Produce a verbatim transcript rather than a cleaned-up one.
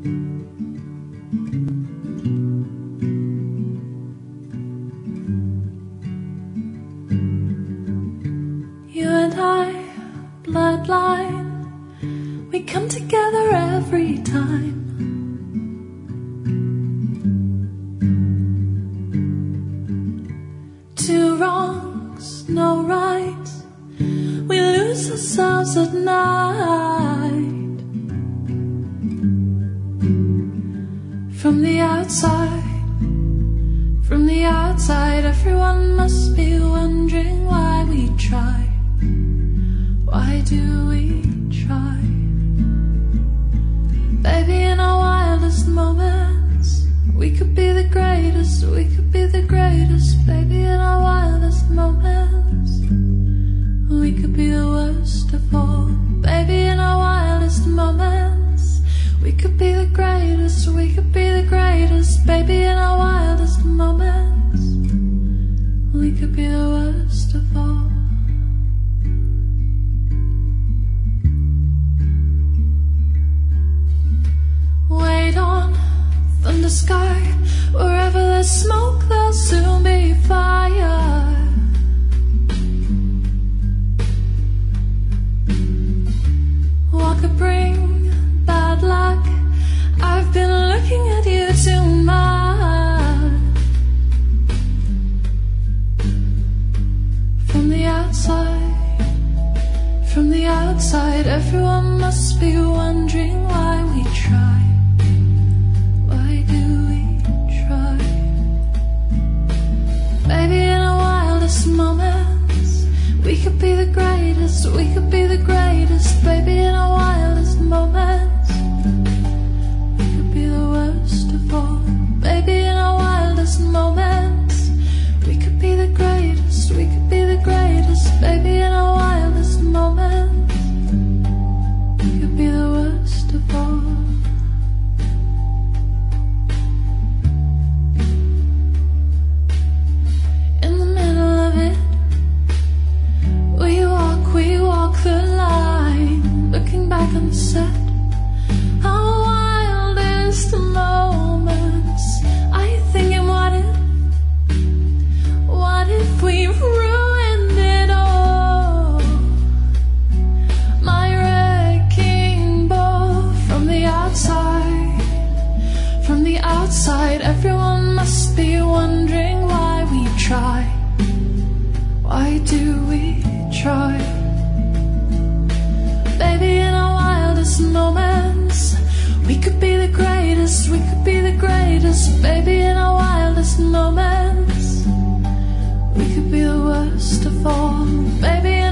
You and I, bloodline, we come together every time. Two wrongs, no right, we lose ourselves at night. From the outside, from the outside, everyone must be wondering why we try. Why do we try? Baby, in our wildest moments, we could be the greatest, we could be the greatest. Baby, in our wildest moments, we could be the worst of all. Baby, in our wildest moments, we could be the greatest, we could be the greatest. Baby, in our wildest moments, we could be the worst of all. Wait on thunder sky, wherever there's smoke there'll soon be fire. What could bring bad luck? I've been looking at you too much. From the outside, from the outside, everyone must be wondering why we try. Why do we try? Baby, in our wildest moments, we could be the greatest, we could be the greatest. Baby, in our wildest moments, we could be the worst of all. Baby, in our wildest moments, we could be the greatest, we could be the greatest. Baby, in our wildest moments, we could be the worst of all. We walk the line, looking back on the set, our wildest moments. Are you thinking, what if, what if we ruined it all? My wrecking ball. From the outside, from the outside, everyone must be wondering why we try. Why do we try? Baby, in our wildest moments, we could be the greatest, we could be the greatest. Baby, in our wildest moments, we could be the worst of all. Baby,